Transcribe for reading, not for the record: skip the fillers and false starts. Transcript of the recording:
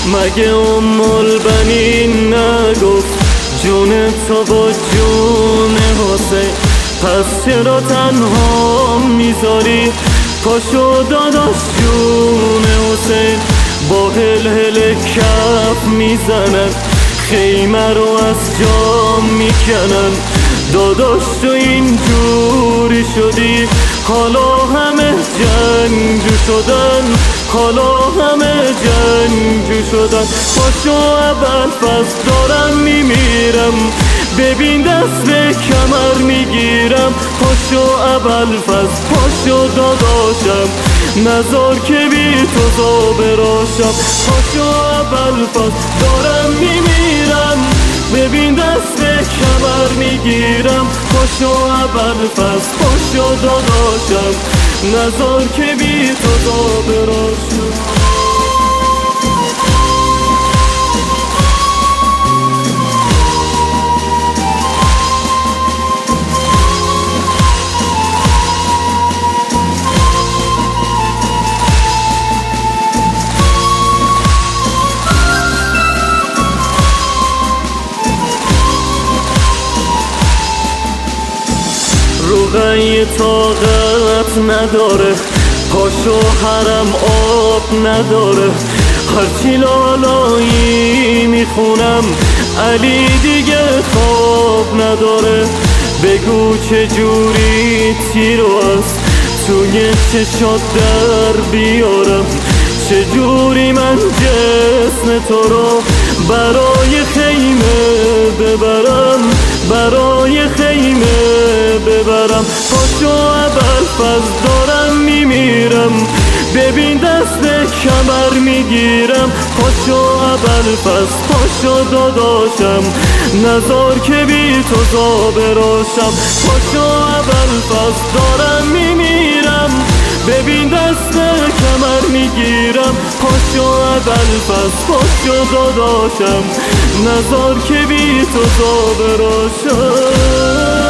مگه البنین نگفت جون تو با جون حسین؟ پس چرا تنها میذاری؟ پاشو داداش جون حسین. با هل کف میزنن، خیمه رو از جا میکنن. داداش تو اینجوری شدی، حالا همه جنگجو شدن، حالا همه جنگجو شدن. پاشو ابوالفضل دارم میمیرم، ببین دست به کمر میگیرم. پاشو ابوالفضل، پاشو داداشم، نزار که بی تو زاب راشم. پاشو ابوالفضل دارم میمیرم، ببین دست به کمر میگیرم. پاشو ابوالفضل، پاشو داداشم، نزار که بی تو زاب راشم. روغن طاقت نداره، پاشو حرم آب نداره. هرچی لالایی میخونم، علی دیگه خواب نداره. بگو چجوری تیرو از توی چشات در بیارم، چجوری من جسم تو رو برای خیمه ببرم، برای خیمه ببرم. پاشو ابوالفضل دارم میمیرم، ببین دست به کمر میگیرم. پاشو ابوالفضل، پاشو داداشم، نزار که بی تو زاب راشم. پاشو ابوالفضل دارم میمیرم، ببین دست به کمر میگیرم. پاشو ابوالفضل، پاشو داداشم، نزار که بی تو زاب راشم.